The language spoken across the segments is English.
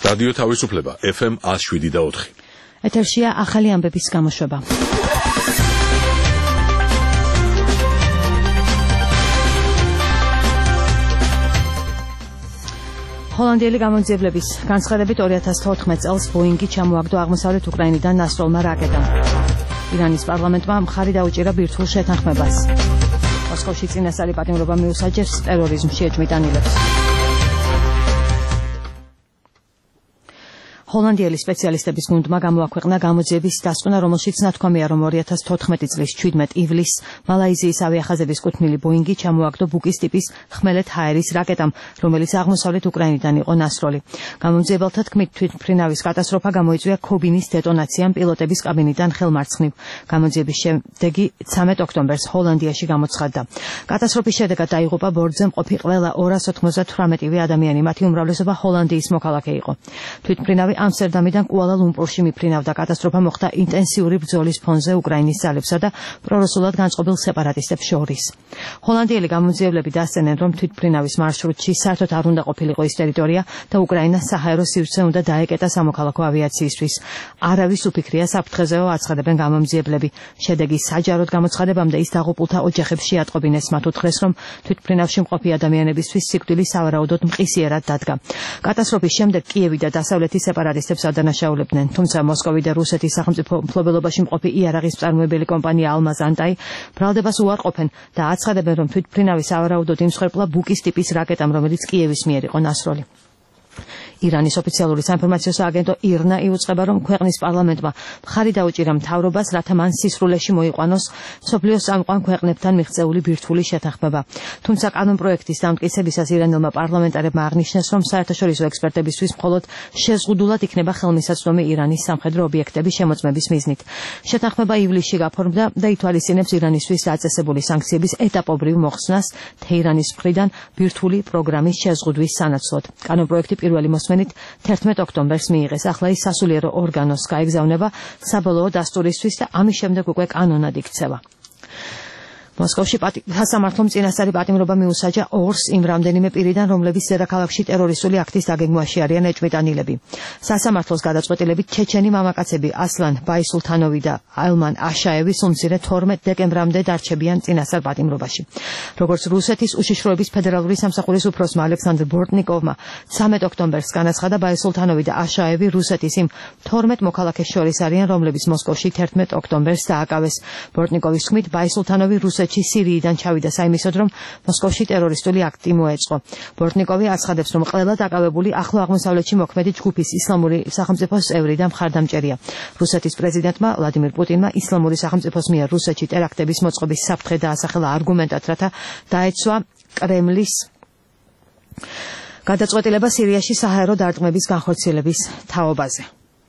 რადიო თავისუფლება FM 107.4. ეთერშია ახალი ამბების გამოშვება. ჰოლანდიელი გამოძიებლების განცხადებით 2014 წელს ბოინგი ჩამოაგდო აღმოსავლეთ უკრაინიდან ნასროლმა რაკეტამ. ირანის პარლამენტმა მხარი დაუჭირა ბირთვულ შეთანხმებას. მოსკოვში წინასწარი პატიმრობა მიუსაჯეს ტერორიზმში ეჭვმიტანილებს. ჰოლანდიელი სპეციალისტების გუნდმა გამოაქვეყნა გამოძიების დასკვნა, რომელშიც ნათქვამია, რომ 2014 წლის 17 ივლისს მალაიზიის ავიახაზების კუთვნილი ბოინგი ჩამოაგდო ბუკის ტიპის ხმელეთ ჰაერის რაკეტამ, რომელიც აღმოსავლეთ უკრაინიდან იყო ნასროლი. გამოძიებელთა თქმით, თვითმფრინავის კატასტროფა გამოიწვია ქობინის დეტონაციამ პილოტების კაბინიდან ხელმარცხნივ. გამოძიების შემდეგი 13 ოქტომბერს ჰოლანდიაში გამოცხადდა. კატასტროფის შედეგად დაიღუპა ბორტზე მყოფი ყველა 298 ადამიანი, მათი უმრავლესობა ჰოლანდიის მოქალაქე იყო. თვითმფრინავი ამსტერდამიდან კუალა-ლუმპურში მიფრინავდა. კატასტროფა მოხდა ინტენსიური ბრძოლის ფონზე უკრაინის ძალებსა და პრორუსულად განწყობილ სეპარატისტებს შორის. ჰოლანდიელი გამოძიებლები დასცენენ, რომ თვითმფრინავის მარშრუტში საერთოდ არ უნდა ყოფილიყო ის ტერიტორია და უკრაინას საჰაერო სივრცე უნდა დაეკეტა სამოქალაქო ავიაციისთვის. არავის უფიქრია საფრთხეზეო, აცხადებენ გამოძიებლები. შედეგის საჯაროდ გამოცხადებამდე ის დაღუპულთა ოჯახებს შეატყობინეს. მათ უთხრეს, რომ თვითმფრინავში მყოფი ადამიანებისთვის სიკვდილი სავარაუდოდ მყისიერად დადგა. კატასტროფის შემდეგ კიევი და დასავლეთის სეპარატისტებს ადანაშაულებდნენ, თუმცა მოსკოვი და რუსეთის სახელმწიფო მფლობელობაში მყოფი იარაღის მწარმოებელი კომპანია ალმაზ-ანტაი ბრალდებას უარყოფენ და აცხადებენ, რომ თვითმფრინავი სავარაუდოდ იმსხვერპლა ბუკის ტიპის რაკეტამ, რომელიც კიევის მიერ იყო ნასროლი. ირანის ოფიციალური საინფორმაციო სააგენტო ირნა იუწყება, რომ ქვეყნის პარლამენტმა მხარი დაუჭირა მთავრობას, რათა მან სისრულეში მოიყვანოს მსოფლიოს წამყვან ქვეყნებთან მიღწეული ბირთვული შეთანხმება. თუმცა კანონპროექტის დამტკიცებისას ირანელმა პარლამენტარებმა აღნიშნეს, რომ საერთაშორისო ექსპერტებისთვის მხოლოდ შეზღუდულად იქნება ხელმისაწვდომი ირანის სამხედრო ობიექტების შემოწმების მიზნით. შეთანხმება ივლისში გაფორმდა და ითვალისწინებს ირანისთვის დაწესებული სანქციების ეტაპობრივ მოხსნას თეირანის მხრიდან ბირთვული პროგრამის შეზღუდვის სანაცვლოდ. კანონპროექტი პირველი მოსმენით 11 ოქტომბერს მიიღეს. ახლა ის სასულიერო ორგანოს გაეგზავნება საბოლოო დასტურისთვის და ამის შემდეგ უკვე კანონად იქცევა. მოსკოვში სასამართლომ წინასწარი პატიმრობა მიუსაჯა ორს იმ რამდენიმე პირიდან, რომლებიც დედაქალაქში ტერორისტული აქტის დაგეგმვაში არიან ეჭვმიტანილები. სასამართლოს გადაწყვეტილებით ჩეჩენი მამაკაცები ასლან ბაისულთანოვი და ალმან აშაევი სულ-მცირე 12 დეკემბრამდე დარჩებიან წინასწარ პატიმრობაში. როგორც რუსეთის უშიშროების ფედერალური სამსახურის უფროსმა ალექსანდრ ბორტნიკოვმა 13 ოქტომბერს განაცხადა, ბაისულთანოვი და აშაევი რუსეთის იმ 12 მოქალაქეს შორის არიან, რომლებიც მოსკოვში 11 ოქტომბერს დააკავეს. ბორტნიკოვის თქმით, ბაისულთანოვი სირიიდან ჩავიდა საიმისოდ, რომ მოსკოვში ტერორისტული აქტი მოეწყო. ბორტნიკოვი აცხადებს, რომ ყველა დაკავებული ახლო აღმოსავლეთში მოქმედი ჯგუფის ისლამური სახელმწიფოს წევრი და მხარდამჭერია. რუსეთის პრეზიდენტმა ვლადიმირ პუტინმა ისლამური სახელმწიფოს მიერ რუსეთში ტერაქტების მოწყობის საფრთხე დაასახელა არგუმენტად, რათა დაეცვა კრემლის გადაწყვეტილება სირიაში საჰაერო დარტყმების განხორციელების თაობაზე.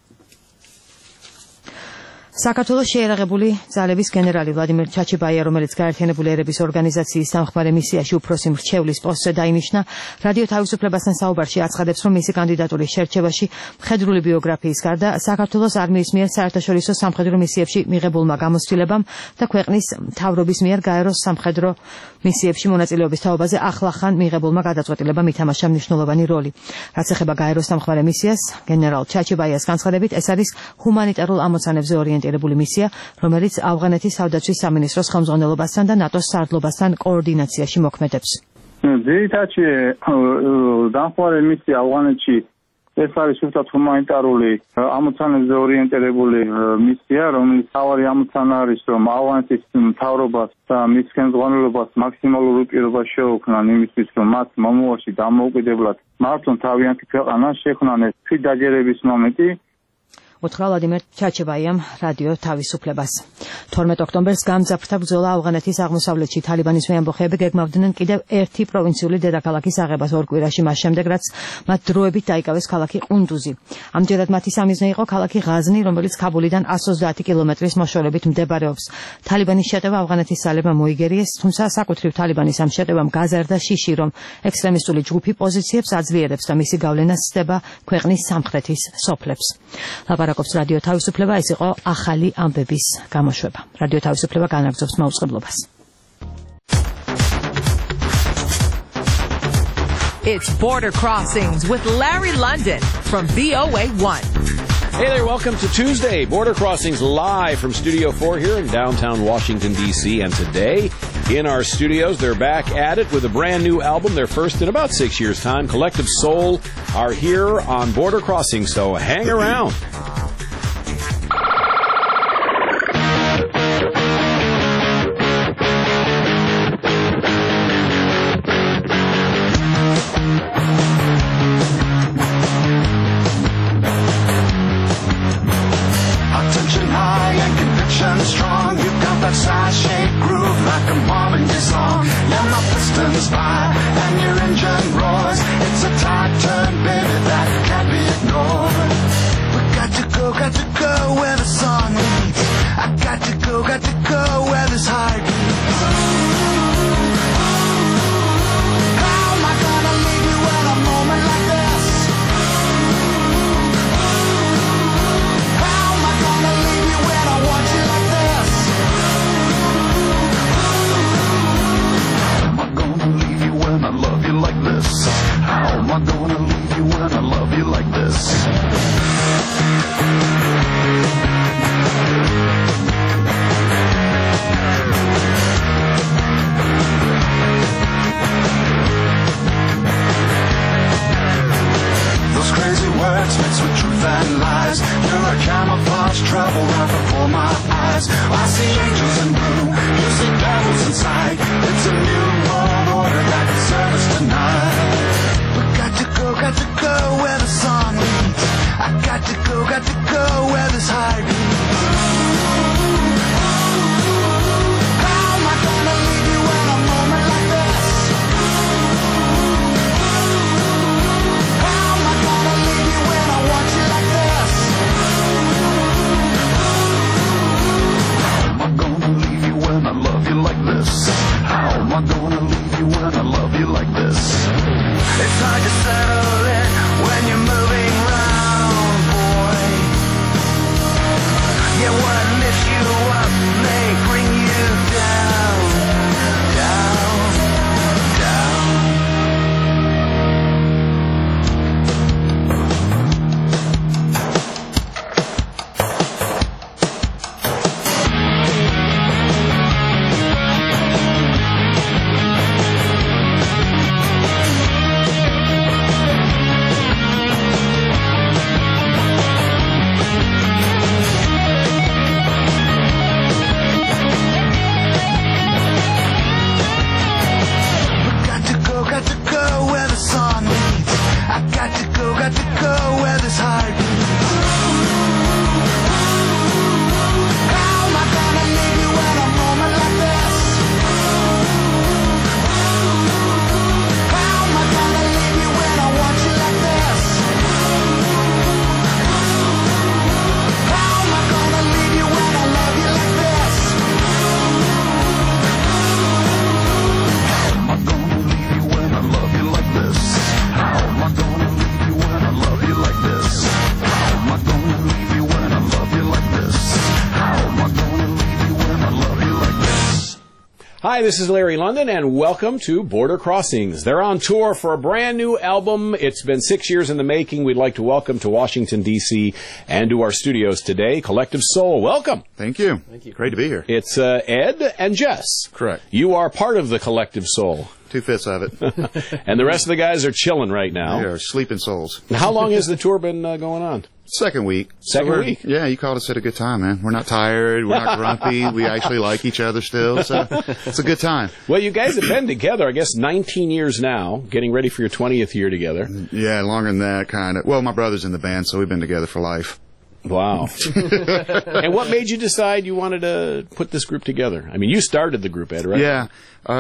საქართველოს შეიარაღებული ძალების გენერალი ვლადიმერ ჩაჩიბაია, რომელიც გაერთიანებული ერების ორგანიზაციის დამხმარე მისიაში უფროსი მრჩევლის პოსტზე დაინიშნა, რადიო თავისუფლებასთან საუბარში აცხადებს, რომ მისი კანდიდატურის შერჩევაში მხედრული ბიოგრაფიის გარდა საქართველოს არმიის მიერ საერთაშორისო სამხედრო მისიებში მიღებულმა გამოცდილებამ და ქვეყნის მთავრობის მიერ გაეროს სამხედრო მისიებში მონაწილეობის თაობაზე ახლახან მიღებულმა გადაწყვეტილებამ ითამაშა მნიშვნელოვანი როლი. რაც ეხება გაეროს სამხედრო მისიას, გენერალ ჩაჩიბაიას განცხადებით, ეს არის ჰუმანიტარულ ამოცანებზე ორიენტირებული მისია, რომელიც ავღანეთის თავდაცვის სამინისტროს ხელმძღვანელობასთან და ნატოს სარდლობასთან კოორდინაციაში მოქმედებს. ძირითადად დამხმარე მისია ავღანეთში ეს არის სულთად ჰუმანიტარული ამოცანებზე ორიენტირებული მისია, რომლის თავარი ამოცანა არის, რომ ავღანეთის მთავრობას და მის ხელმძღვანელობას მაქსიმალური პირობა შეუქმნან იმისთვის, რომ მათ მომავალში დამოუკიდებლად მართონ თავიანთი ქვეყანა შექმნან ეს დაჯერების მომენტი. უთხრა ვლადიმერ ჩაჩებაიამ რადიო თავისუფლებას. 12 ოქტომბერს გამძაფრდა ბრძოლა ავღანეთის აღმოსავლეთში. თალიბანის მეამბოხეები გეგმავდნენ კიდევ ერთი პროვინციული დედაქალაქის აღებას ორ კვირაში მას შემდეგ, რაც მათ დროებით დაიკავეს ქალაქი ყუნდუზი. ამჯერად მათი სამიზნე იყო ქალაქი ღაზნი, რომელიც ქაბულიდან 130 კილომეტრის მოშორებით მდებარეობს. თალიბანის შეტევა ავღანეთის ძალებმა მოიგერიეს, თუმცა საკუთრივ თალიბანის ამ შეტევამ გაზარდა შიში, რომ ექსტრემისტული ჯგუფი პოზიციებს აძლიერებს და მისი გავლენა სცდება ქვეყნის სამხრეთის სოფლებს. ლაპარაკობს რადიო თავისუფლება, ეს იყო ახალი ამბების გამოშვება. რადიო თავისუფლება განაგრძობს მაუწყებლობას. It's Border Crossings with Larry London from VOA1. Hey there, welcome to Tuesday. Border Crossings live from Studio 4 here in downtown Washington, D.C. And today, in our studios, they're back at it with a brand new album, their first in about 6 years' time. Collective Soul are here on Border Crossings, so hang around. Hi, this is Larry London, and welcome to Border Crossings. They're on tour for a brand new album. It's been 6 years in the making. We'd like to welcome to Washington, D.C. and to our studios today, Collective Soul. Welcome. Thank you. Thank you. Great to be here. It's Ed and Jess. Correct. You are part of the Collective Soul. 2/5 of it. And the rest of the guys are chilling right now. They are sleeping souls. How long has the tour been going on? Second week. Second week? Yeah, you called us at a good time, man. We're not tired. We're not grumpy. We actually like each other still, so it's a good time. Well, you guys have been together, I guess, 19 years now, getting ready for your 20th year together. Yeah, longer than that, kind of. Well, my brother's in the band, so we've been together for life. Wow. And what made you decide you wanted to put this group together? I mean, you started the group, Ed, right? Yeah.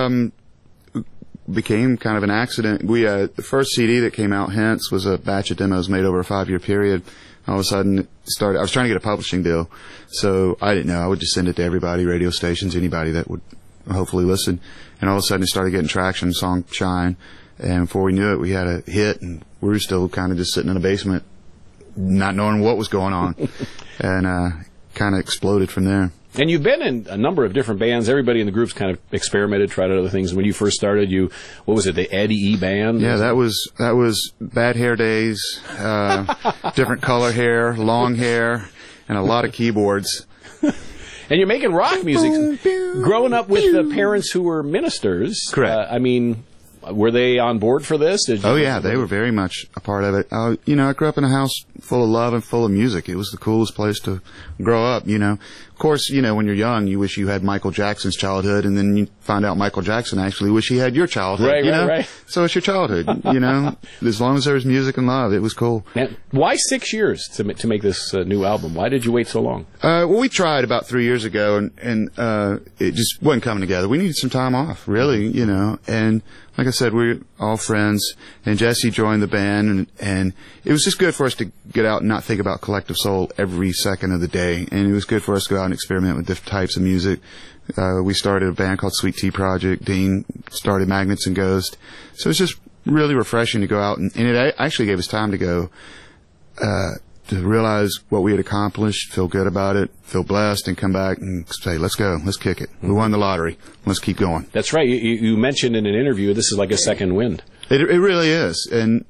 Became kind of an accident. The first CD that came out, Hence, was a batch of demos made over a 5-year period. All of a sudden, I was trying to get a publishing deal, so I didn't know. I would just send it to everybody, radio stations, anybody that would hopefully listen. And all of a sudden, it started getting traction, song Shine. And before we knew it, we had a hit, and we were still kind of just sitting in a basement, not knowing what was going on. And kind of exploded from there. And you've been in a number of different bands. Everybody in the group's kind of experimented, tried out other things. When you first started, what was it, the Eddie E band? Yeah, that was Bad Hair Days, different color hair, long hair, and a lot of keyboards. And you're making rock music. Growing up with parents who were ministers. Correct. I mean, were they on board for this? Oh, yeah, they were very much a part of it. I grew up in a house full of love and full of music. It was the coolest place to grow up, Of course, when you're young, you wish you had Michael Jackson's childhood, and then you find out Michael Jackson actually wish he had your childhood. Right. So it's your childhood, As long as there was music and love, it was cool. Now, why 6 years to make this new album? Why did you wait so long? Well, we tried about 3 years ago, and it just wasn't coming together. We needed some time off, really, and like I said, we're all friends, and Jesse joined the band, and it was just good for us to get out and not think about Collective Soul every second of the day, and it was good for us to go out and experiment with different types of music. We started a band called Sweet Tea Project. Dean started Magnets and Ghost. So it's just really refreshing to go out, and it actually gave us time to go to realize what we had accomplished, feel good about it, feel blessed, and come back and say, let's go, let's kick it. We won the lottery. Let's keep going. That's right. You mentioned in an interview this is like a second wind. It really is. And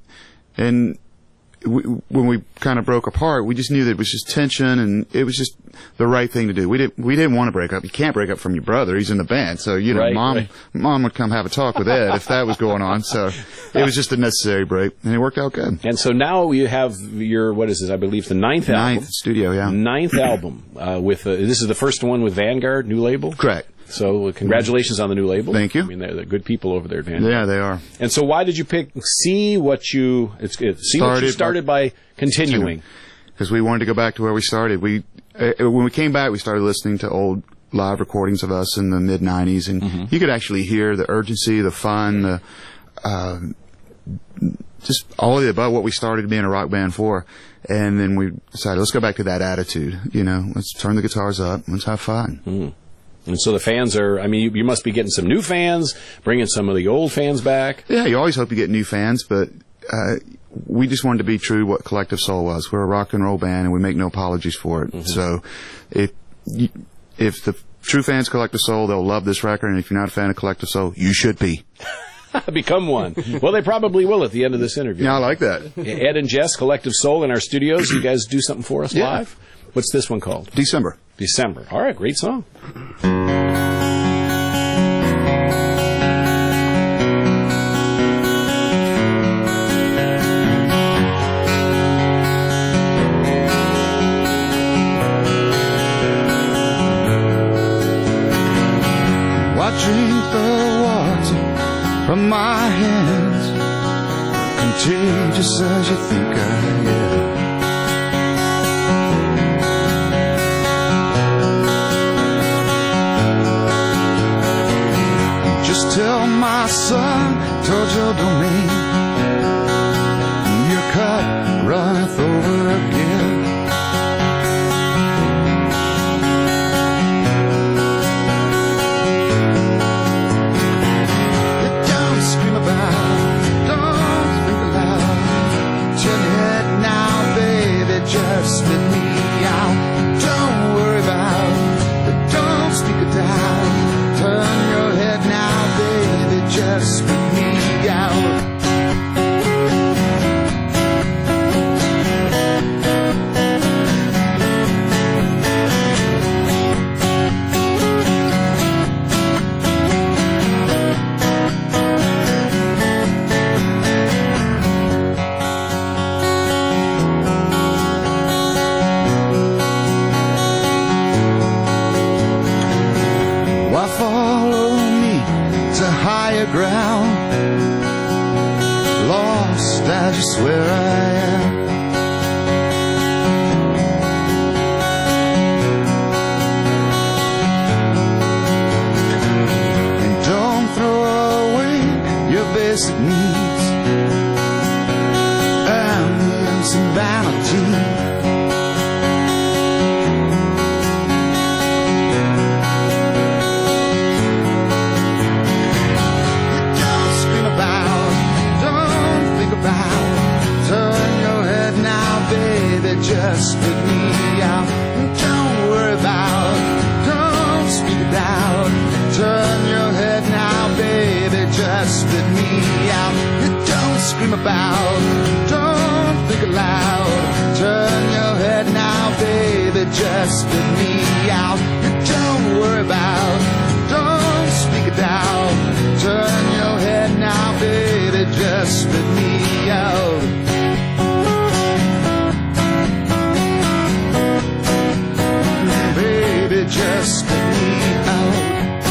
when we kind of broke apart, we just knew that it was just tension, and it was just the right thing to do. We didn't want to break up. You can't break up from your brother. He's in the band. So, Mom would come have a talk with Ed if that was going on. So it was just a necessary break, and it worked out good. And so now you have your, what is this, I believe, the ninth album. Ninth studio, yeah. Ninth album. This is the first one with Vanguard, new label? Correct. So congratulations on the new label. Thank you. I mean, they're good people over there at Vanguard. Yeah, they are. And so why did you pick See What You Started by Continuing? Because we wanted to go back to where we started. When we came back, we started listening to old live recordings of us in the mid-'90s, and you could actually hear the urgency, the fun, just all of the above what we started being a rock band for. And then we decided, let's go back to that attitude. Let's turn the guitars up. Let's have fun. And so the fans you must be getting some new fans, bringing some of the old fans back. Yeah, you always hope you get new fans, but we just wanted to be true to what Collective Soul was. We're a rock and roll band, and we make no apologies for it. So if the true fans of Collective Soul, they'll love this record, and if you're not a fan of Collective Soul, you should be. Become one. Well, they probably will at the end of this interview. Yeah, I like that. Ed and Jess, Collective Soul, in our studios. You guys do something for us live? What's this one called? December. All right, great song. Watching the water from my hands, contagious as you think I am. Just tell my son, told your domain, your cup runneth over again. Don't scream about, don't speak aloud. Turn your head now, baby, just let me out. Don't worry about, don't speak it down. Turn your head now, baby, just speak me out. Why follow me to higher ground? Lost, I just swear I am. And don't throw away your basic needs and some vanity. Just pick me out. Don't worry about, spit me out. You don't scream about, don't think aloud. Turn your head now, baby, just spit me out. You don't worry about, don't speak it down. Turn your head now, baby, just spit me out. Baby, just spit me out.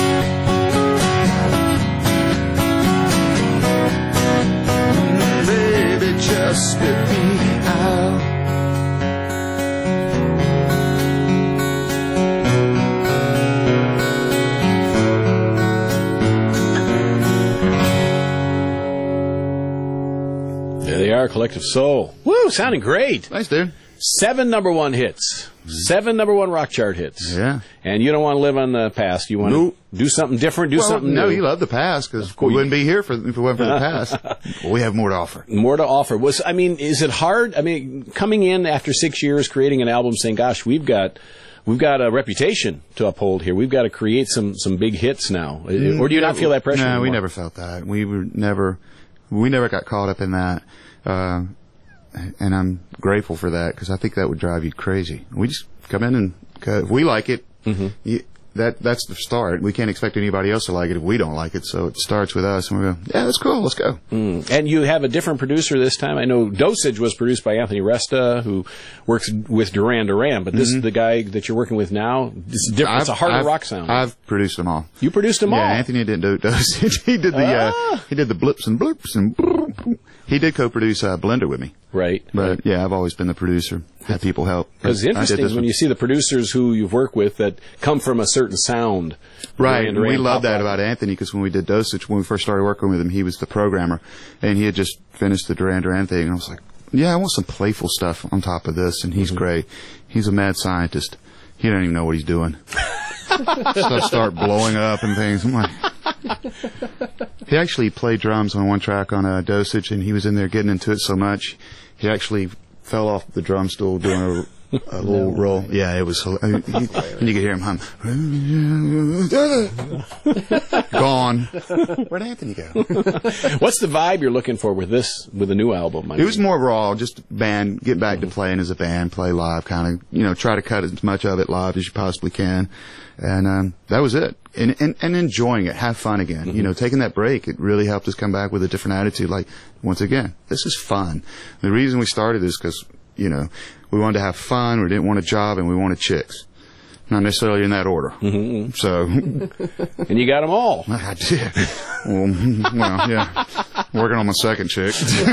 Baby, just spit me out. There they are, Collective Soul. Woo, sounding great. Thanks, dude. 7 number one hits. 7 number one rock chart hits. Yeah. And you don't want to live on the past. You want to do something different, do something new. No, you love the past because we wouldn't be here if it wasn't for the past. Well, we have more to offer. More to offer. Is it hard? I mean, coming in after 6 years, creating an album, saying, "Gosh, we've got a reputation to uphold here. We've got to create some big hits now." Or do you not feel that pressure? No, anymore? we never felt that. We never got caught up in that. And I'm grateful for that because I think that would drive you crazy. We just come in and if we like it. That's the start. We can't expect anybody else to like it if we don't like it. So it starts with us, and we go, "Yeah, that's cool. Let's go." And you have a different producer this time. I know Dosage was produced by Anthony Resta, who works with Duran Duran, but this is the guy that you're working with now. It's different. It's a harder rock sound. I've produced them all. You produced them all. Yeah, Anthony didn't do Dosage. He did the blips and bloops and. He did co-produce Blender with me. Right. But yeah, I've always been the producer. Had people help. Because it's interesting when you see the producers who you've worked with that come from a certain sound. Right. And we love that about Anthony because when we did Dosage, when we first started working with him, he was the programmer. And he had just finished the Duran Duran thing. And I was like, yeah, I want some playful stuff on top of this. And he's great. He's a mad scientist. He doesn't even know what he's doing. Stuff start blowing up and things. I'm like... He actually played drums on one track on a Dosage, and he was in there getting into it so much, he actually fell off the drum stool doing a little roll. Yeah, it was. And you could hear him hum. Gone. Where'd Anthony go? What's the vibe you're looking for with the new album? It was more raw, just band, get back to playing as a band, play live, kind of, try to cut as much of it live as you possibly can. And that was it. And enjoying it, have fun again. Taking that break, it really helped us come back with a different attitude. Like, once again, this is fun. The reason we started is because, we wanted to have fun, we didn't want a job, and we wanted chicks. Not necessarily in that order. So. And you got them all. I did. Well, yeah. Working on my second chick.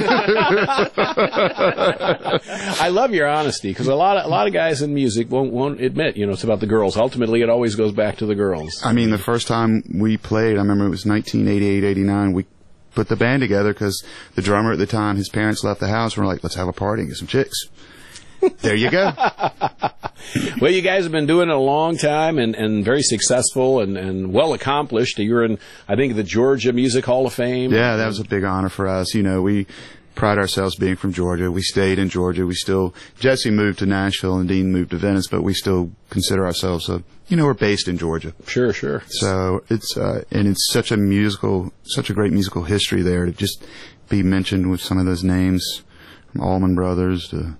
I love your honesty because a lot of guys in music won't admit, it's about the girls. Ultimately, it always goes back to the girls. I mean, the first time we played, I remember it was 1988, 89. We put the band together because the drummer at the time, his parents left the house. And we're like, let's have a party and get some chicks. There you go. Well, you guys have been doing it a long time and very successful and well accomplished. You're in, I think, the Georgia Music Hall of Fame. Yeah, that was a big honor for us. We pride ourselves being from Georgia. We stayed in Georgia. Jesse moved to Nashville and Dean moved to Venice, but we still consider ourselves we're based in Georgia. Sure. So it's such a great musical history there to just be mentioned with some of those names from Allman Brothers to,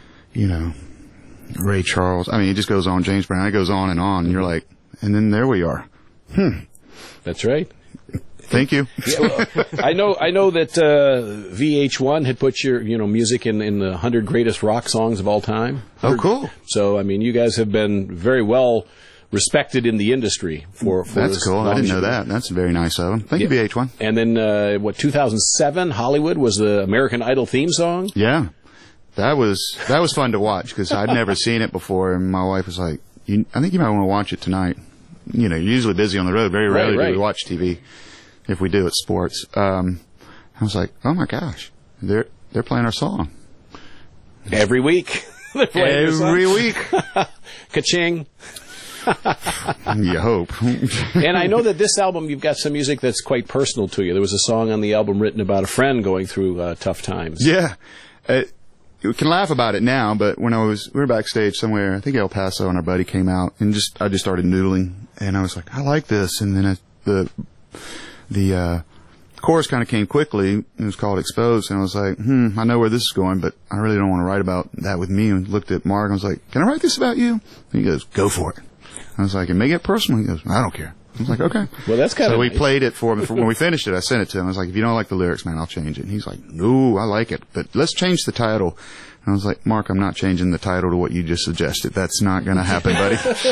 Ray Charles. I mean, it just goes on. James Brown. It goes on. And you're like, and then there we are. That's right. Thank you. Yeah, well, I know that VH1 had put your music in the 100 greatest rock songs of all time. Oh, cool. So I mean, you guys have been very well respected in the industry for That's cool. I didn't know that. That's very nice of them. Thank you, VH1. And then 2007 Hollywood was the American Idol theme song. Yeah. That was fun to watch because I'd never seen it before, and my wife was like, "I think you might want to watch it tonight." You're usually busy on the road. Very rarely do we watch TV. If we do, it's sports. I was like, "Oh my gosh, they're playing our song every week." Every week, ka-ching. You hope. And I know that this album, you've got some music that's quite personal to you. There was a song on the album written about a friend going through tough times. Yeah. We can laugh about it now, but when we were backstage somewhere, I think El Paso, and our buddy came out, and I just started noodling, and I was like, I like this, and then the chorus kind of came quickly. It was called Exposed, and I was like, I know where this is going, but I really don't want to write about that with me. And looked at Mark, and I was like, can I write this about you? And he goes, go for it. I was like, it may get personal. He goes, I don't care. I was like, okay. Well, that's kind of So nice. we played it for him. When we finished it, I sent it to him. I was like, if you don't like the lyrics, man, I'll change it. And he's like, no, I like it, but let's change the title. And I was like, Mark, I'm not changing the title to what you just suggested. That's not going to happen, buddy.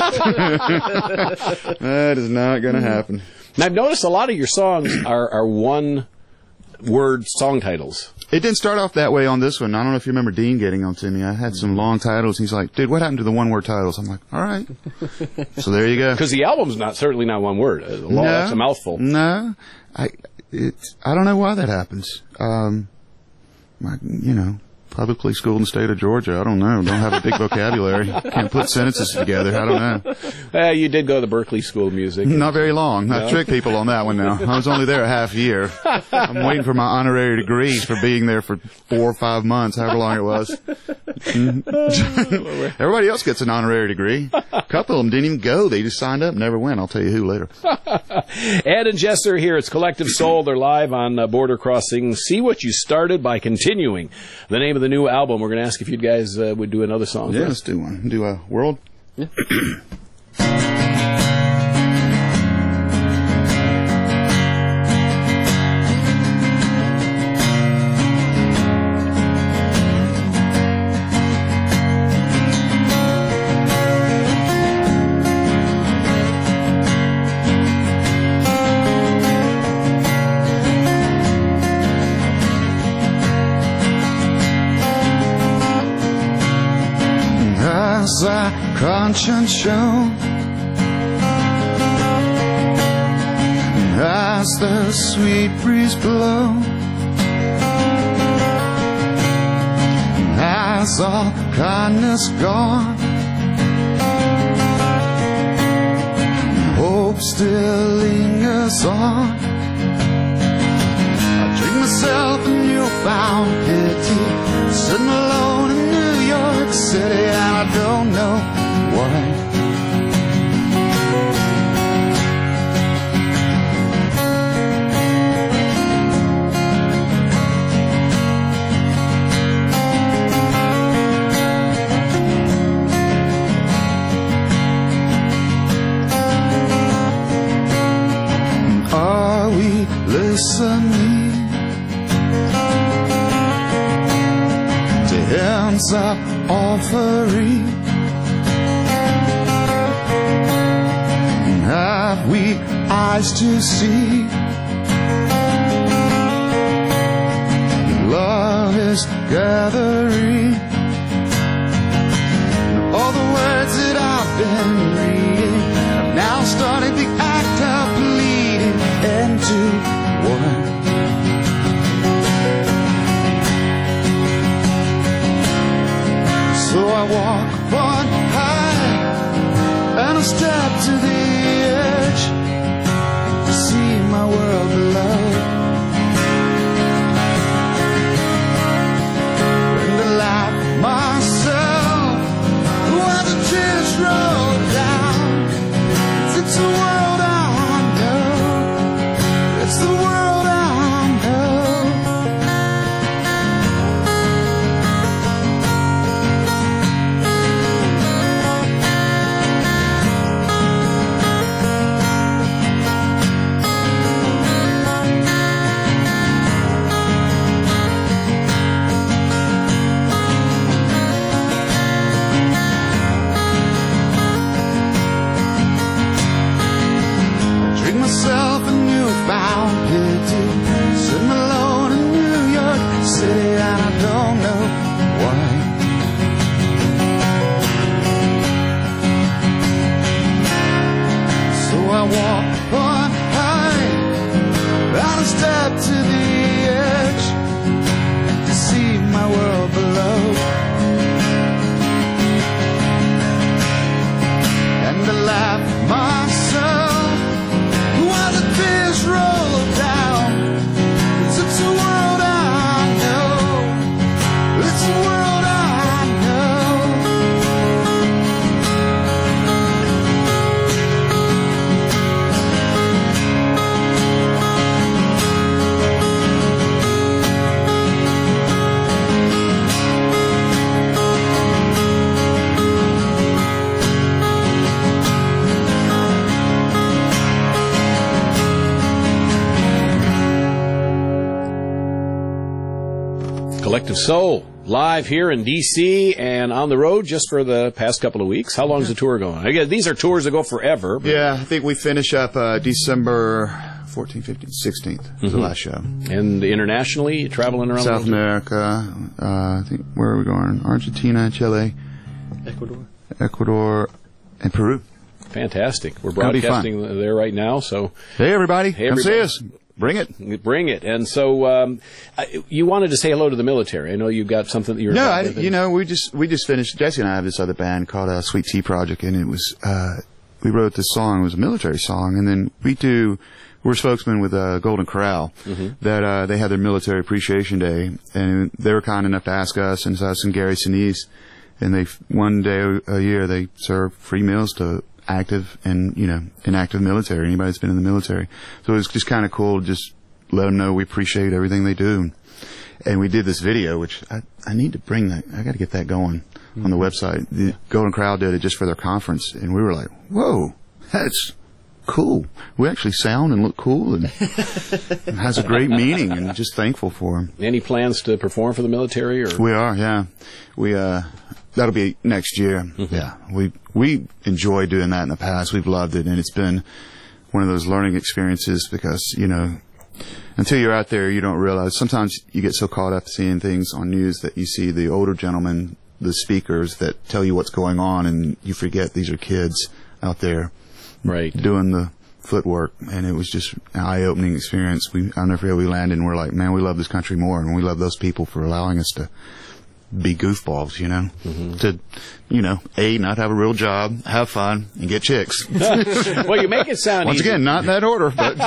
That is not going to happen. Now, I've noticed a lot of your songs are one-word song titles. It didn't start off that way on this one. I don't know if you remember Dean getting on to me. I had some long titles. He's like, dude, what happened to the one-word titles? I'm like, all right. So there you go. Because the album's certainly not one word. That's a mouthful. No. I don't know why that happens. Publicly schooled in the state of Georgia. I don't know. Don't have a big vocabulary. Can't put sentences together. I don't know. You did go to the Berkeley School of Music. Not very long. I tricked people on that one now. I was only there a half year. I'm waiting for my honorary degrees for being there for 4 or 5 months, however long it was. Everybody else gets an honorary degree. A couple of them didn't even go. They just signed up, never went. I'll tell you who later. Ed and Jess are here. It's Collective Soul. They're live on Border Crossing. See What You Started by Continuing. The name of the new album. We're going to ask if you guys would do another song. Yeah, let's do one. Do a World. Yeah. As our conscience show, as the sweet breeze blow, as all kindness gone, hope still lingers on. I drink myself a newfound pity, sitting alone in New York City, and I don't know why. Are we listening to hymns of offering? Have we eyes to see? Love is gathering. All the words that I've been reading have now started the act of bleeding into one. So I walk upon high and I step to the edge to see my world below. And to laugh myself while the tears roll down. It's the world I know. It's the world I know. Myself a newfound pity, sitting alone in New York City, and I don't know why. So I walk on high, and I step to the edge to see my world below, and to laugh myself while the tears roll down. It's a world I know. It's a world I know. Collective Soul, live here in D.C. and on the road just for the past couple of weeks. How long is the tour going? I guess these are tours that go forever. Yeah, I think we finish up December 14th, 15th, 16th was the last show. And internationally, traveling around South America, I think, where are we going? Argentina, Chile, Ecuador, and Peru. Fantastic. We're broadcasting there right now. So, hey, everybody. Come see us. Bring it. Bring it. And so you wanted to say hello to the military. I know you've got something that you're... No, we just finished. Jesse and I have this other band called Sweet Tea Project, and it was... we wrote this song. It was a military song, and then we're spokesmen with Golden Corral, that they had their Military Appreciation Day, and they were kind enough to ask us and Gary Sinise, and one day a year they serve free meals to active and inactive military, anybody that's been in the military. So it was just kind of cool to just let them know we appreciate everything they do. And we did this video, which I need to bring that. I got to get that going on the website. The Golden Corral did it just for their conference, and we were like, "Whoa, that's cool. We actually sound and look cool, and it has a great meaning." And just thankful for them. Any plans to perform for the military? Or we are, yeah. That'll be next year. Yeah, we enjoy doing that in the past. We've loved it, and it's been one of those learning experiences because until you're out there, you don't realize. Sometimes you get so caught up seeing things on news that you see the older gentlemen, the speakers that tell you what's going on, and you forget these are kids out there, right, doing the footwork. And it was just an eye-opening experience. I'll never forget, we landed and we're like, man, we love this country more, and we love those people for allowing us to be goofballs, to, not have a real job, have fun, and get chicks. Well, you make it sound Once easy. again, not in that order, but...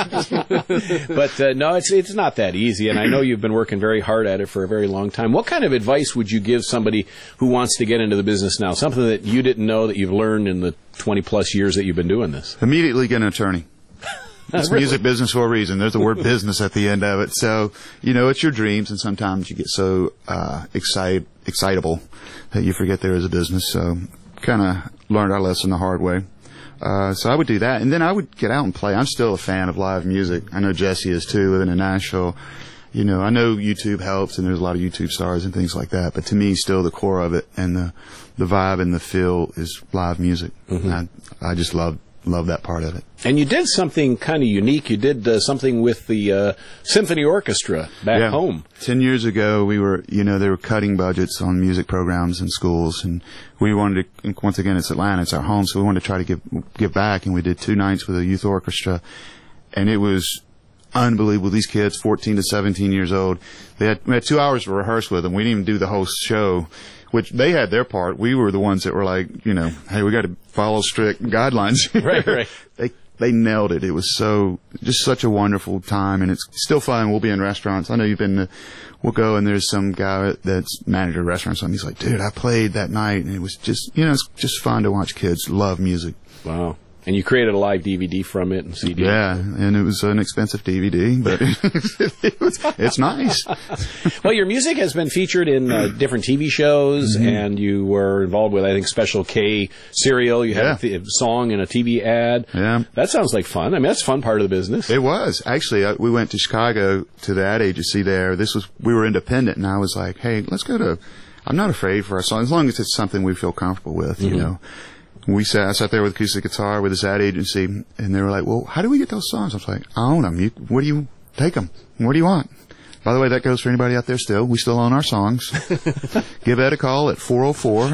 But no, it's not that easy, and I know you've been working very hard at it for a very long time. What kind of advice would you give somebody who wants to get into the business now? Something that you didn't know that you've learned in the 20-plus years that you've been doing this. Immediately get an attorney. It's really? Music business for a reason. There's the word business at the end of it. So, it's your dreams, and sometimes you get so excitable that you forget there is a business. So, kind of learned our lesson the hard way. So I would do that, and then I would get out and play. I'm still a fan of live music. I know Jesse is too, living in Nashville. I know YouTube helps, and there's a lot of YouTube stars and things like that. But to me, still the core of it and the vibe and the feel is live music. I just love that part of it. And you did something kind of unique. You did something with the symphony orchestra back home. 10 years ago, we were, they were cutting budgets on music programs in schools, and we wanted to, once again, it's Atlanta, it's our home, so we wanted to try to give back, and we did 2 nights with a youth orchestra, and it was unbelievable. These kids, 14 to 17 years old, we had 2 hours to rehearse with them. We didn't even do the whole show, which they had their part. We were the ones that were like, hey, we got to follow strict guidelines. Right. They nailed it. It was just such a wonderful time, and it's still fun. We'll be in restaurants. I know you've been we'll go, and there's some guy that's manager of a restaurant, and he's like, dude, I played that night, and it was just, it's just fun to watch kids love music. Wow. And you created a live DVD from it and CD. Yeah, and it was an expensive DVD, but it's nice. Well, your music has been featured in different TV shows, and you were involved with, I think, Special K cereal. You had a song in a TV ad. Yeah. That sounds like fun. I mean, that's a fun part of the business. It was. Actually, we went to Chicago to the ad agency there. We were independent, and I was like, hey, let's go to... I'm not afraid for our song, as long as it's something we feel comfortable with, I sat there with acoustic guitar with this ad agency, and they were like, well, how do we get those songs? I was like, I own them. Where do you take them? What do you want? By the way, that goes for anybody out there still. We still own our songs. Give Ed a call at 404.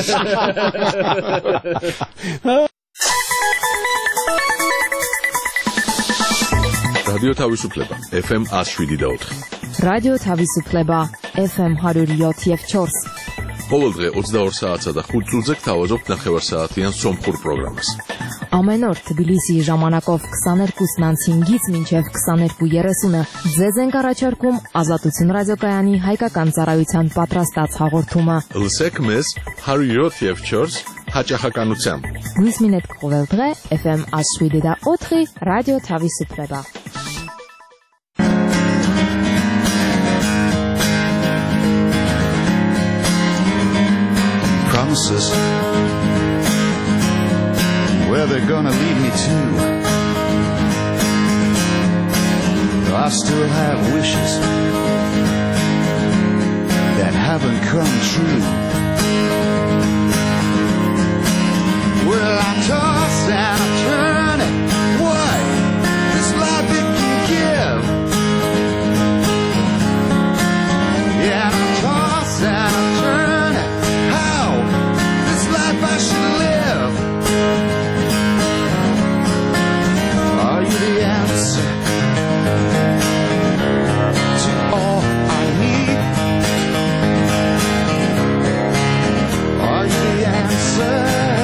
Radio Tavisupleba, FM 107.4. Radio Tavisupleba, FM 107.4. ყოველდღე 22 საათსა და 5 წუთზე გთავაზობთ ნახევარსაათიან სომხურ პროგრამას. Ամեն օր Թբիլիսիի ժամանակով 22:05-ից մինչև 22:30-ը ձեզ ենք առաջարկում Ազատություն ռադիոկայանի հայկական ծառայության պատրաստած հաղորդումը։ Լսեք մեզ 107.4 հաճախականությամբ։ Գույսմինետ ყოველդღե FM 107.4 Radio Tavisupleba։ Promises, where they're gonna lead me to. Though I still have wishes, haven't come true. Well, I toss and I turn it, what this life it can give. Yeah, I toss and I turn it, how this life I should live. Are you the answer to all I need? Are you the answer?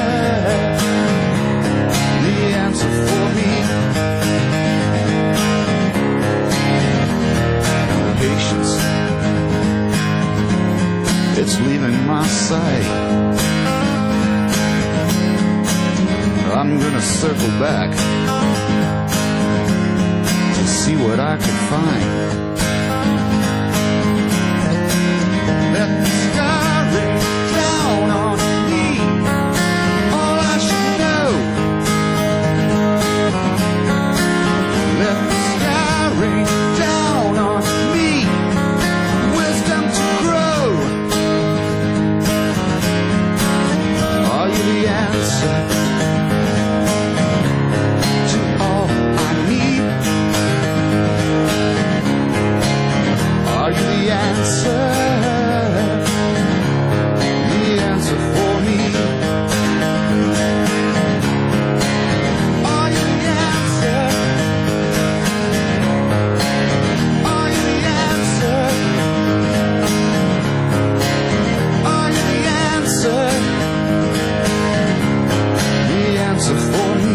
The answer for me. Patience, it's leaving my sight. I'm gonna circle back to see what I can find. Let the sky rain down on me, all I should know. Let the sky rain down on me, wisdom to grow. Are you the answer to all I need? Are you the answer? The answer for me. Are you the answer? Are you the answer? Are you the answer? The answer for me.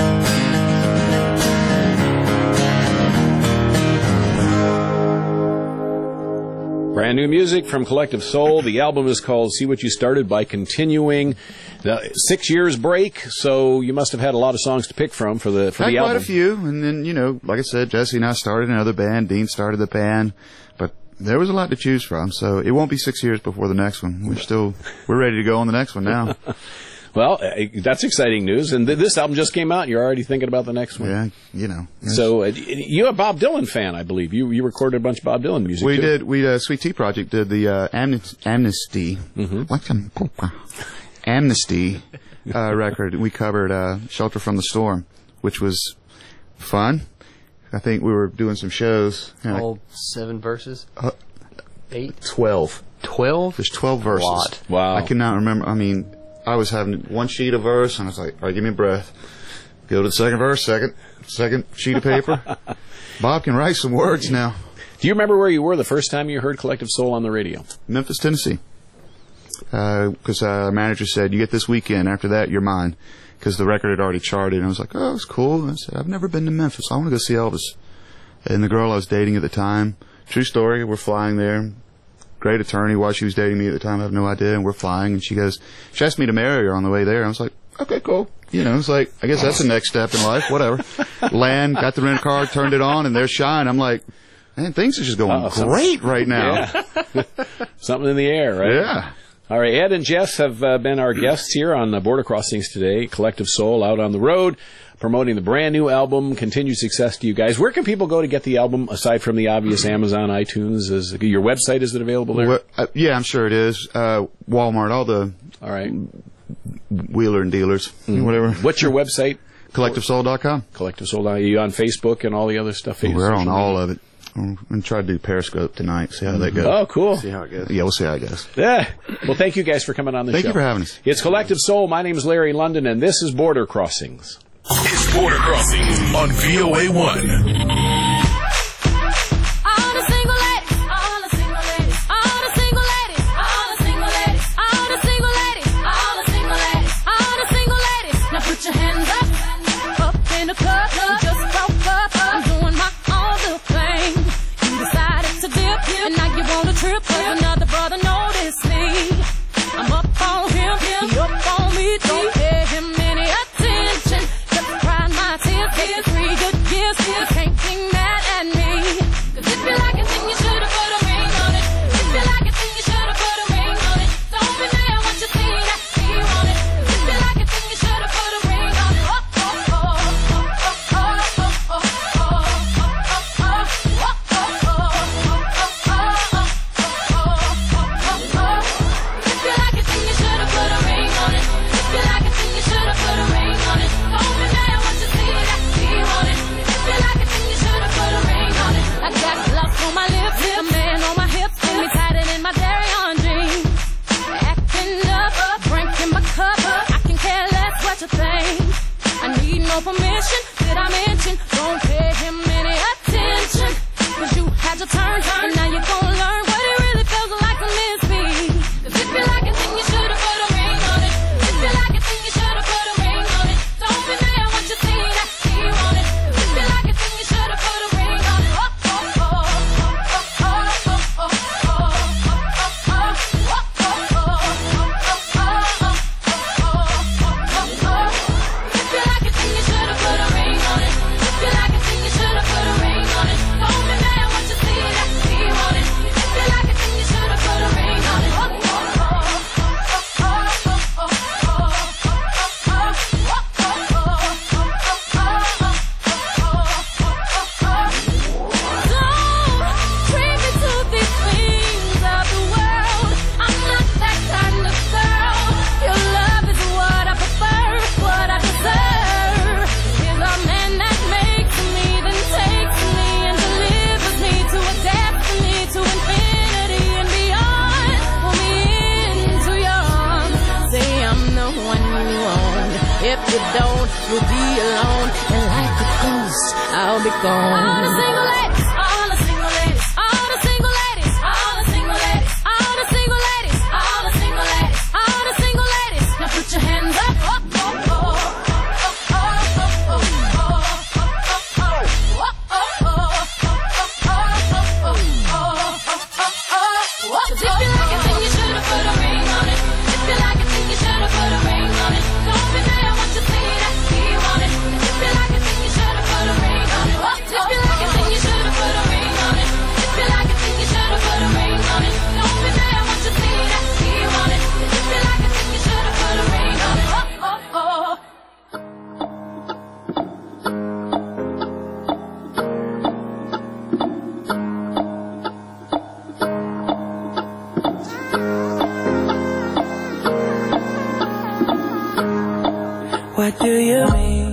Brand new music from Collective Soul. The album is called See What You Started by Continuing. The 6 years break, so you must have had a lot of songs to pick from for the Had album. quite a few, and then, you know, like I said, Jesse and I started another band, Dean started the band, but there was a lot to choose from, so it won't be 6 years before the next one. We're ready to go on the next one now. Well, that's exciting news. And this album just came out, and you're already thinking about the next one. Yeah, you know. So you're a Bob Dylan fan, I believe. You recorded a bunch of Bob Dylan music, We too. did. Sweet Tea Project did the Amnesty. Amnesty record. We covered Shelter from the Storm, which was fun. I think we were doing some shows. All 7 verses? 8? 12. 12? There's 12 verses. Lot. Wow. I cannot remember. I mean, I was having one sheet of verse, and I was like, all right, give me a breath. Go to the second verse, second sheet of paper. Bob can write some words now. Do you remember where you were the first time you heard Collective Soul on the radio? Memphis, Tennessee. Because our manager said, you get this weekend. After that, you're mine. Because the record had already charted. And I was like, oh, it's cool. And I said, I've never been to Memphis. I want to go see Elvis. And the girl I was dating at the time, true story, we're flying there. Great attorney. Why she was dating me at the time, I have no idea. And we're flying. And she asked me to marry her on the way there. I was like, okay, cool. You know, it's like, I guess that's the next step in life. Whatever. Land, got the rent car, turned it on, and there's Shine. I'm like, man, things are just going great right now. Yeah. Something in the air, right? Yeah. All right, Ed and Jess have been our guests here on Border Crossings today. Collective Soul out on the road, promoting the brand new album. Continued success to you guys. Where can people go to get the album, aside from the obvious Amazon, iTunes? Is your website, is it available there? Well, yeah, I'm sure it is. Walmart, all right. Wheeler and dealers, whatever. What's your website? CollectiveSoul.com. Collective Soul. Are you on Facebook and all the other stuff? We're on all of it. I'm going to try to do Periscope tonight, see how that goes. Oh, cool. See how it goes. Yeah, we'll see how it goes. Yeah. Well, thank you guys for coming on the show. Thank you for having us. It's Collective Soul. My name is Larry London, and this is Border Crossings. It's Border Crossings on VOA1. Another brother noticed me. I'm up on him, he up on me. Don't pay him any attention. Just cry my tears, get 3 good years. You can't be mad at me. 'Cause if you like it, then you should've put a ring on it. If you like it, then you should've put a ring on it. Don't be mad once you see that he want it. 'Cause if you like it, then you should've put a ring on it. Oh, oh, oh, oh, oh, oh, oh, oh, oh, oh, oh, oh, oh, oh, oh, oh, oh. you don't, you'll be alone. And like a ghost, I'll be gone. All the single ladies, all the single ladies, all the single ladies, all the single ladies, all the single ladies, all the single ladies, all the single ladies. Now put your hands up. What do you mean?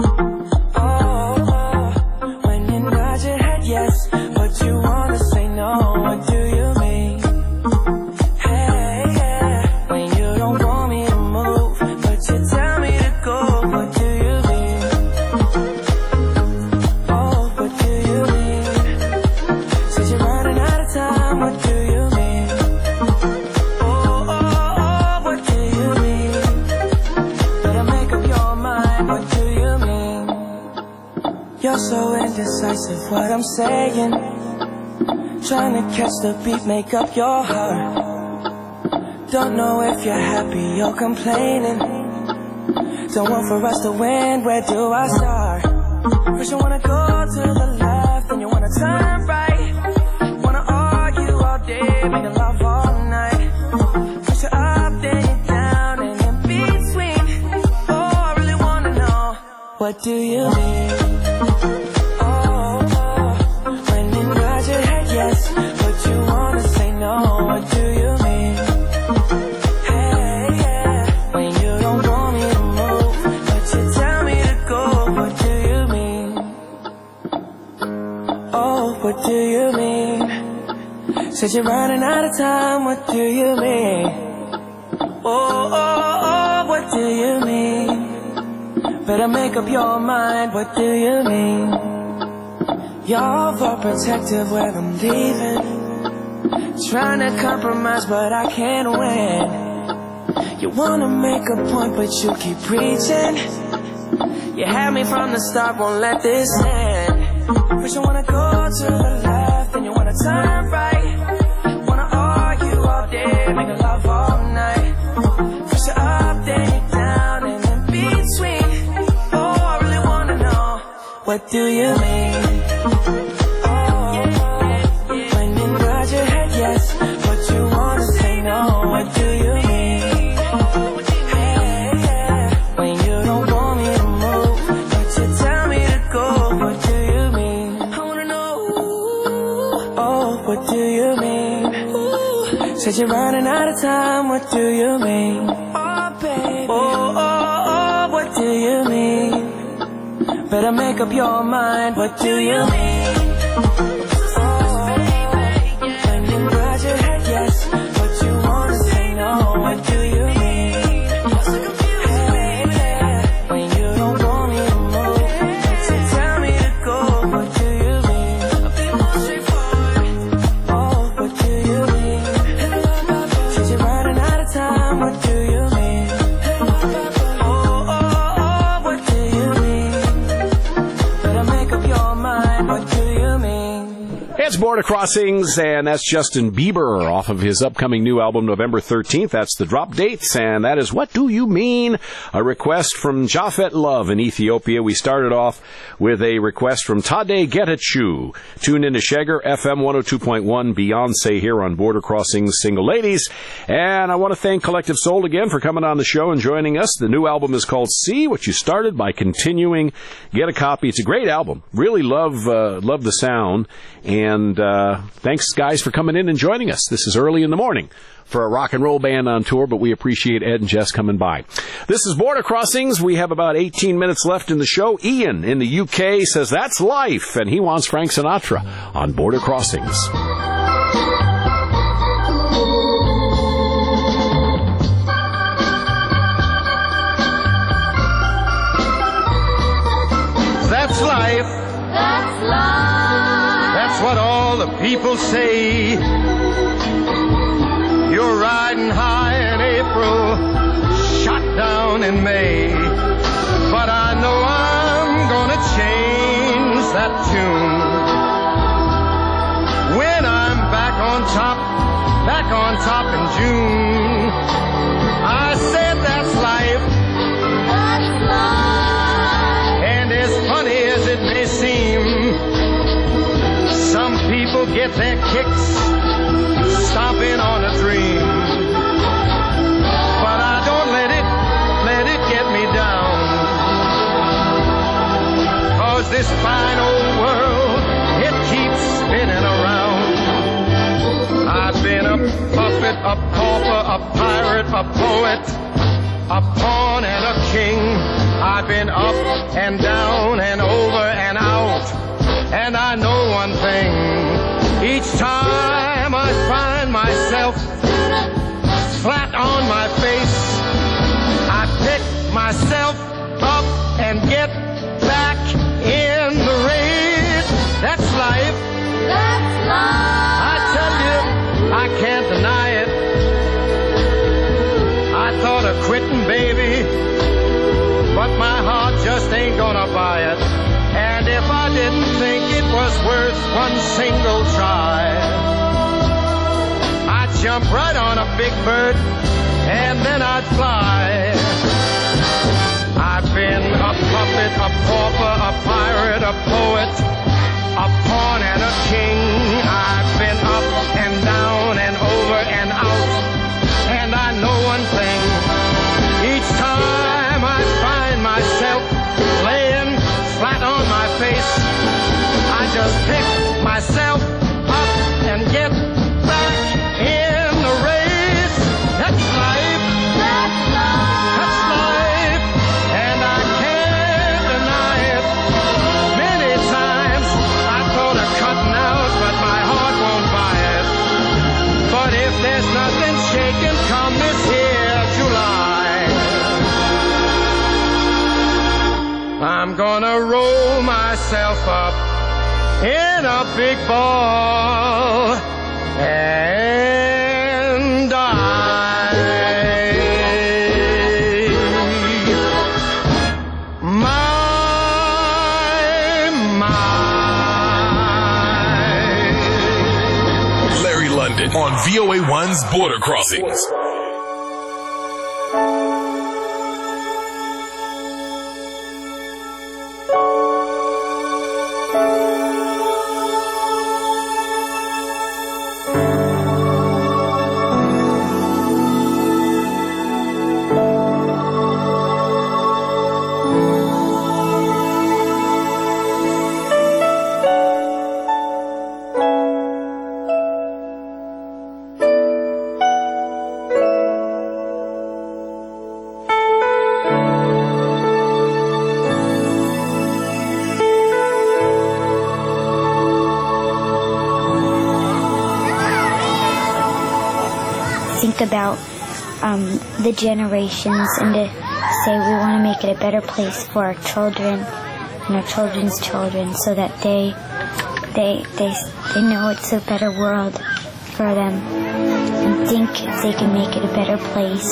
Oh, when you nod your head yes, but you wanna say no. What do you mean? Hey, yeah, when you don't want me to move, but you tell me to go. What do you mean? Oh, what do you mean? Said you're running out of time. What do you mean? Oh, what do you mean? Better make up your mind. What do you mean? You're so indecisive, what I'm saying. Trying to catch the beat, make up your heart. Don't know if you're happy or complaining. Don't want for us to win, where do I start? First you wanna go to the left, then you wanna turn right. Wanna argue all day, making love all night. First you're up, then you're down, and in between. Oh, I really wanna know, what do you mean? Oh, when you nod your head yes, but you wanna say no. What do you mean? Hey, yeah, when you don't want me to move, but you tell me to go. What do you mean? Oh, what do you mean? Said you're running out of time. What do you mean? Oh, what do you mean? Better make up your mind. What do you mean? You're overprotective when I'm leaving. Trying to compromise, but I can't win. You wanna make a point, but you keep preaching. You had me from the start, won't let this end. First you wanna go to the left, then you wanna turn right. Wanna argue all day, make love all night. First you're up, then you're down, and in between. Oh, I really wanna know, what do you mean? Oh, when you nod your head yes, but you wanna say no. What do you mean? Hey, yeah, when you don't want me to move, but you tell me to go. What do you mean? I wanna know. Oh, what do you mean? Said you're running out of time. What do you mean? Oh, baby. Oh, what do you mean? Better make up your mind. What do you mean? Oh, when you nod your head yes, but you wanna say no. What do you mean? Hey, yeah, when you don't want me to move, but you tell me to go. What do you mean? A bit more straightforward. Oh, what do you mean? Said you're running out of time. What do you mean? Oh, what do you mean? Better make up your mind. What do you mean? It's Border Crossings, and that's Justin Bieber off of his upcoming new album, November 13th. That's the drop dates, and that is What Do You Mean? A request from Japhet Love in Ethiopia. We started off with a request from Tade Getachew. Tune in to Shagger FM 102.1 Beyonce here on Border Crossings Single Ladies. And I want to thank Collective Soul again for coming on the show and joining us. The new album is called See What You Started by Continuing. Get a copy. It's a great album. Really love the sound. And thanks, guys, for coming in and joining us. This is early in the morning for a rock and roll band on tour, but we appreciate Ed and Jess coming by. This is Border Crossings. We have about 18 minutes left in the show. Ian in the UK says that's life, and he wants Frank Sinatra on Border Crossings. That's what all the people say. You're riding high in April, shot down in May. But I know I'm gonna change that tune. When I'm back on top in June. I said that's life. That's life. And as funny as it may seem, some people get their kicks stomping on a dream. But I don't let it get me down. 'Cause this fine old world, it keeps spinning around. I've been a puppet, a pauper, a pirate, a poet, a pawn and a king. I've been up and down and over and out. And I know one thing, each time I find myself flat on my face, I pick myself up and get back in the race. That's life. That's life. I tell you, I can't deny it. I thought of quitting, baby, but my heart just ain't gonna buy it. And if I didn't think it was worth one single try, I'd jump right on a big bird and then I'd fly. I've been a puppet, a pauper, a pirate, a poet, a pawn and a king. I've been up and down and over and out. And I know one thing, each time I find myself laying flat on my face, I just pick myself up and get back in the race. That's life. That's life. That's life. And I can't deny it. Many times I thought of cutting out, but my heart won't buy it. But if there's nothing shaking come this here July, I'm gonna roll myself up in a big ball and die. Larry London on VOA1's Border Crossings. Think about the generations and to say we want to make it a better place for our children and our children's children, so that they know it's a better world for them and think they can make it a better place.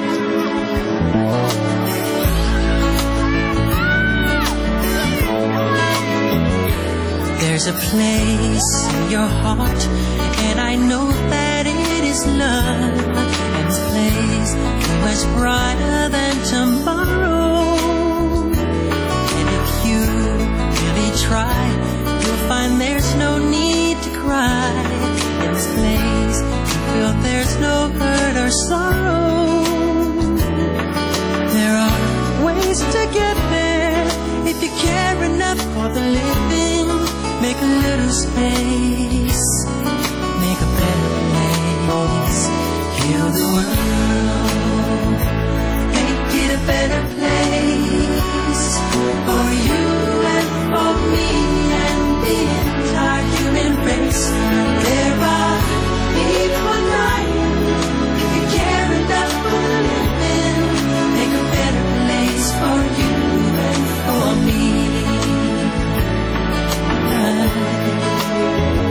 There's a place in your heart, and I know that it is love, and this place is much brighter than tomorrow. And if you really try, you'll find there's no need to cry. In this place, you feel there's no hurt or sorrow. There are ways to get there if you care enough for the living. Make a little space, make a better place. Heal the world, make it a better place for you and for me and the entire human race. There are people dying. If you care enough for the living, make a better place for you and for me.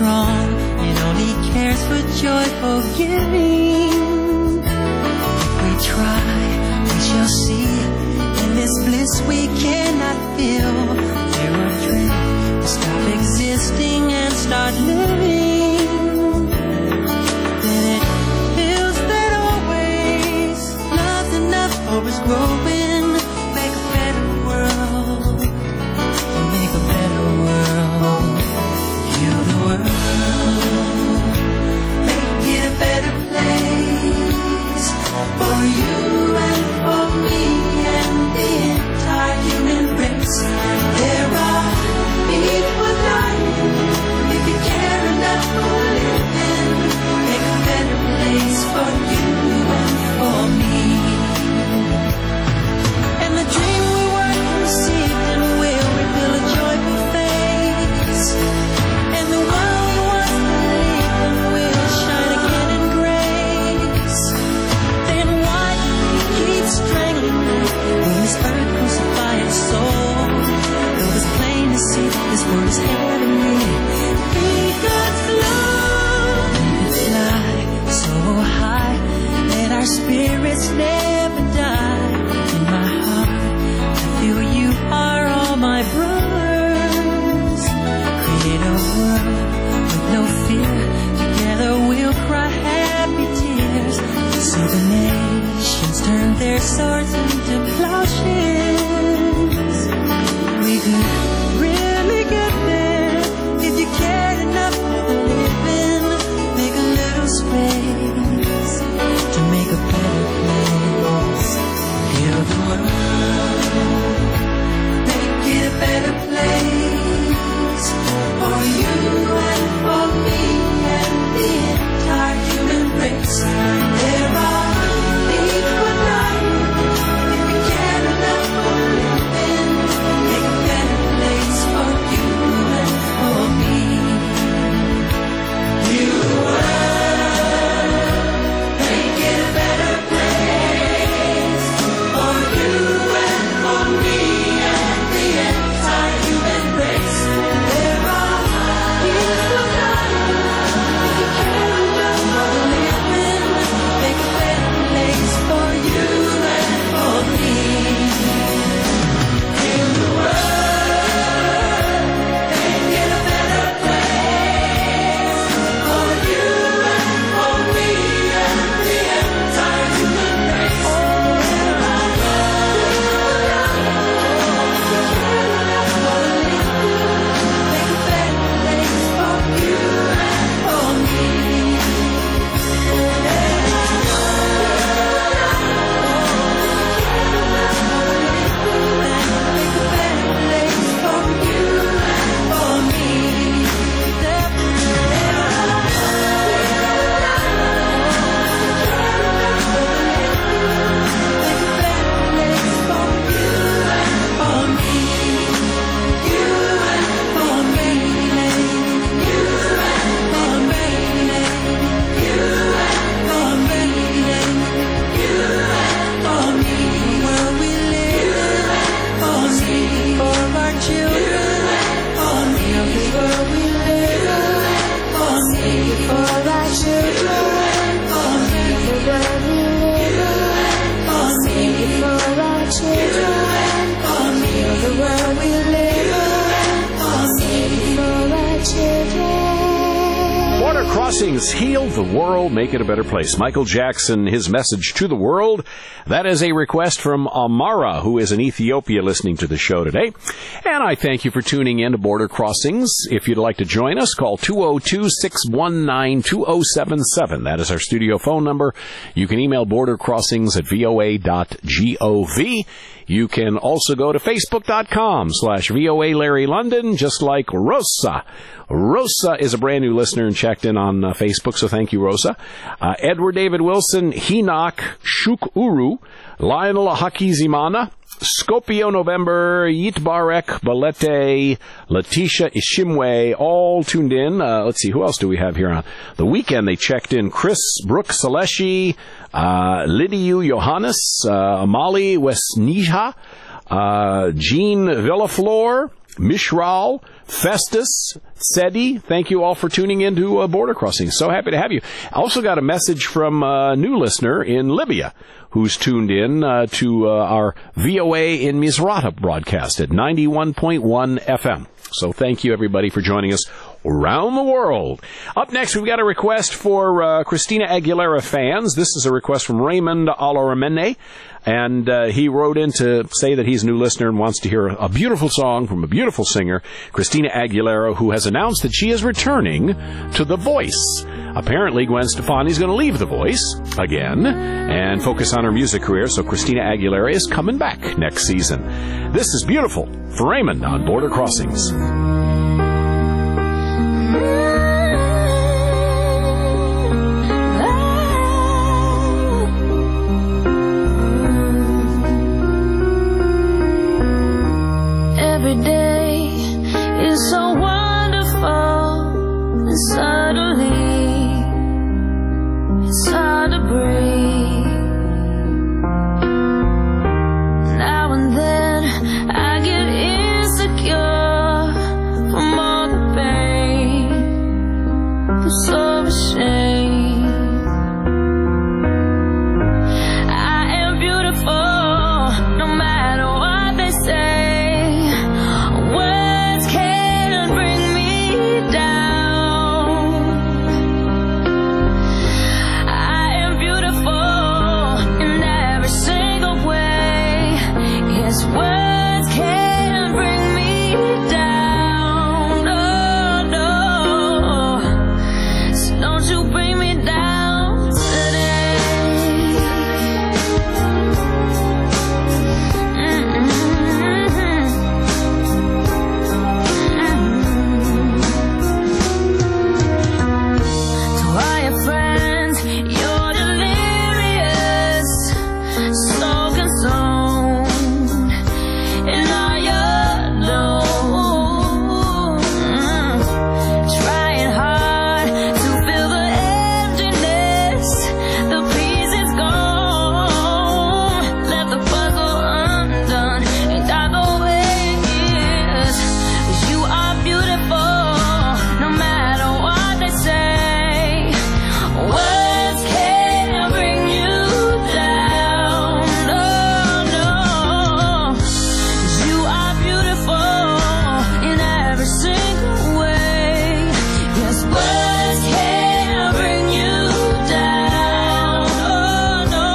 strong and only cares for joyful giving. If we try, we shall see. In this bliss we cannot feel. There are dreams to stop existing and start living. Then it feels that always not enough hope is growing. Make a better world. Make a better world. Heal the world. Make it a better place for you and for me and the entire human race. There are people dying. If you care enough for living, make a better place for you and for me. And the dream we were conceived in will reveal a joyful face. And the world we once believed in will shine again in grace. Then why keep strangling me? Will this earth crucify its soul? Though it's plain to see this world is heavenly. Be God's love. We could fly so high that our spirits never die. In my heart, I feel you are all my brothers. Create a world with no fear. Together we'll cry happy tears. So the nations turn their swords into plowshares. We could really get there if you cared enough for the living. Make a little space to make a better place. Heal the world. Make it a better place for you and for me and the entire human race. There are people dying. If you care enough for living, make a better place for you and for me. Heal the world. Make it a better place for you and for me and the entire human race. There are people dying. If you care enough for living, make a better place for you and for me. Heal the world. Make it a better place for you and for me and the entire human race. There are people dying. If you care enough for living, make a better place for you and for me. Border Crossings, heal the world, make it a better place. Michael Jackson, his message to the world. That is a request from Amara, who is in Ethiopia listening to the show today. And I thank you for tuning in to Border Crossings. If you'd like to join us, call 202-619-2077. That is our studio phone number. You can email bordercrossings@voa.gov. You can also go to facebook.com/VOA Larry London, just like Rosa. Rosa is a brand new listener and checked in on Facebook, so thank you, Rosa. Edward David Wilson, Hinok Shuk Uru, Lionel Hakizimana, Skopio November, Yitbarek, Balete, Letitia Ishimwe, all tuned in. Let's see, who else do we have here on the weekend? They checked in Chris Brooks Saleshi, Lydiu Johannes, Amali Westnija, Jean Villaflor, Mishral, Festus, Sedi, thank you all for tuning in to Border Crossing. So happy to have you. I also got a message from a new listener in Libya who's tuned in to our VOA in Misrata broadcast at 91.1 FM. So thank you, everybody, for joining us around the world. Up next, we've got a request for Christina Aguilera fans. This is a request from Raymond Alaramene, and he wrote in to say that he's a new listener and wants to hear a beautiful song from a beautiful singer, Christina Aguilera, who has announced that she is returning to The Voice. Apparently, Gwen Stefani's going to leave The Voice again and focus on her music career, so Christina Aguilera is coming back next season. This is beautiful for Raymond on Border Crossings. Every day is so wonderful, and suddenly it's hard to breathe. Now and then I get insecure from all the pain. I'm so ashamed. I am beautiful, no matter what they say. Words can't bring me down, no, no. So don't you bring me down today. To all your friends, you're delirious, so consumed. And all you're trying hard to fill the emptiness. The piece is gone. Left the puzzle undone. Ain't that the way it is? 'Cause you are beautiful, no matter what they say. Words can't bring you down, no, no. You are beautiful in every single way. Yes, words can't bring you down, oh no.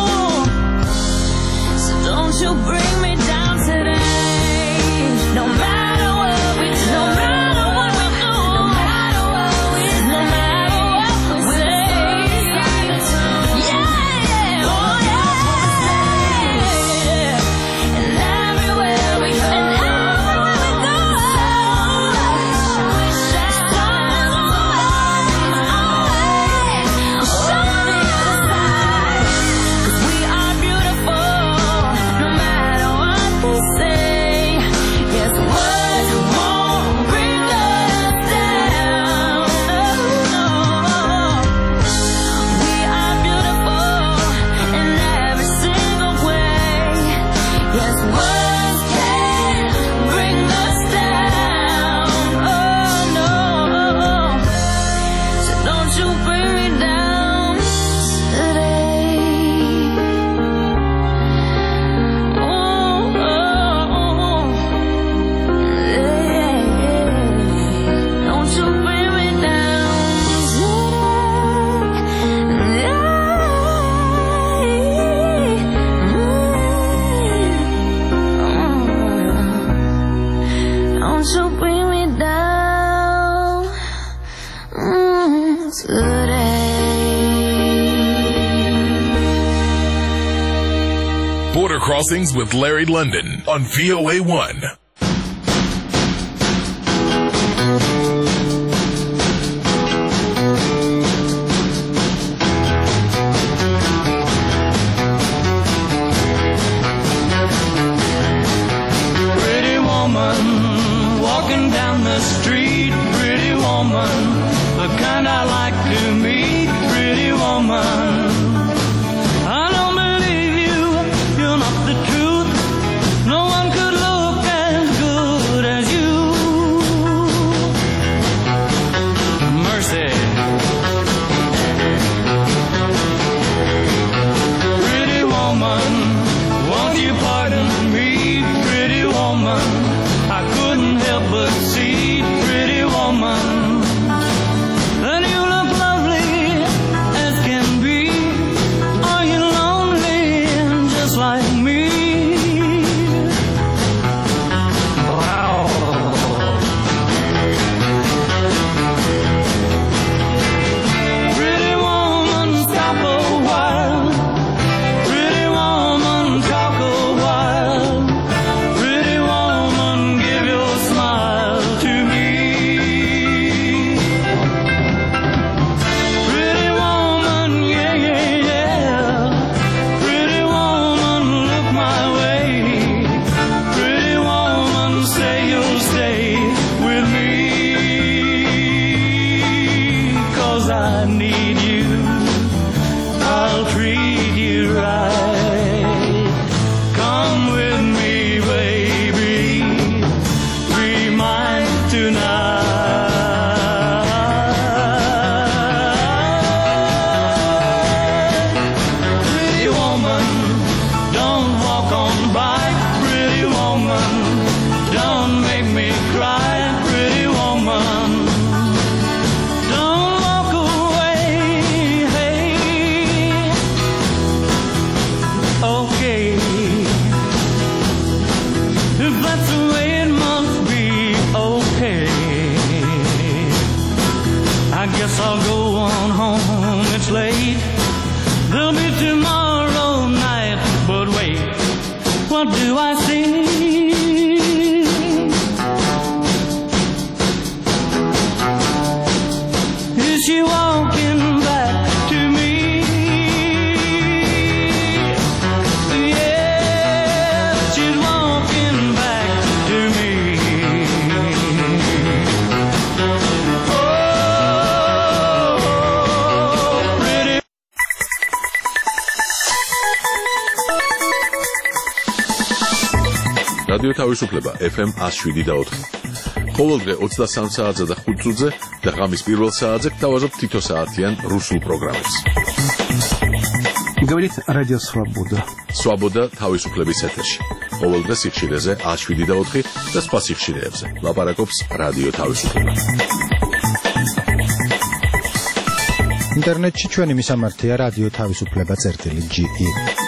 So don't you bring me down today. No matter what we do, no matter what we do, no matter what we do, no matter what we say. Yeah, oh yeah. And everywhere we go, and everywhere we go, we are beautiful, no matter what they say. Yes, words won't bring us down, no. We are beautiful in every single way. Yes, words can't bring us down, oh no. So don't you bring me down today. Oh, yeah. Don't you bring me down today. Don't you bring me down today. Border Crossings with Larry London on VOA1. Pretty woman walking down the street. Pretty woman, the kind I like to meet. Pretty woman, I don't believe you. You're not the truth. No one could look as good as on by, pretty woman. Don't make me cry, pretty woman. Don't walk away, hey. Okay, if that's the way it must be, okay. I guess I'll go on home, it's late. There'll be tomorrow night, but wait, what do I see? Is she walking back to me? Yes, she's walking back to me. რადიო თავისუფლება FM 107.4. ყოველდღე 23 საათზე და 5 წუთზე და ღამის პირველ საათზე გთავაზობ თითო საათიან რუსულ პროგრამებს. Говорит Радио Свобода. Свобода თავისუფლების ეთერში. ყოველდღე სიხშირეზე 107.4 და სხვა სიხშირეებზე. ლაპარაკობს რადიო თავისუფლება. ინტერნეტში ჩვენი მისამართია რადიო თავისუფლება.ge